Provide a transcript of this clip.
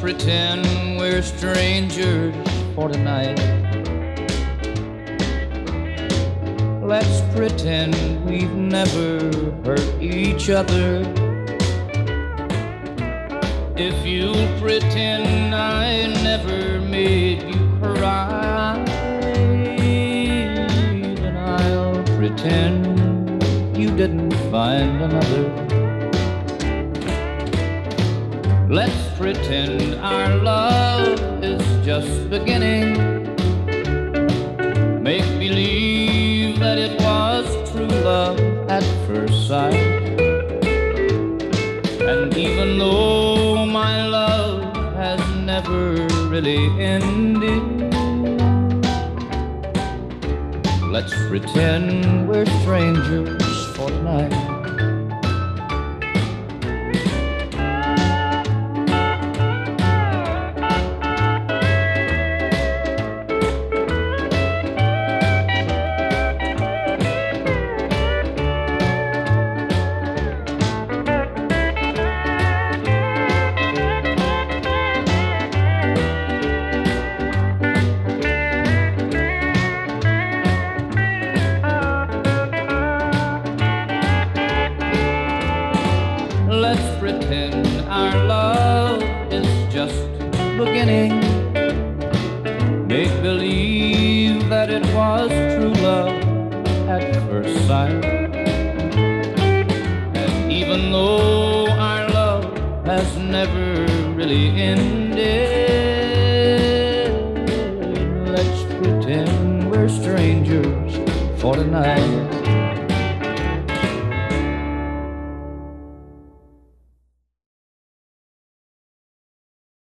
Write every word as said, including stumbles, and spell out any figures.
pretend we're strangers for tonight. Let's pretend we've never hurt each other. If you'll pretend I never made you cry, then I'll pretend you didn't find another. Let's pretend our love is just beginning. Make believe that it was true love at first sight. And even though my love has never really ended, let's pretend we're strangers for tonight. Let's pretend our love is just beginning. Make believe that it was true love at first sight. And even though our love has never really ended, let's pretend we're strangers for tonight.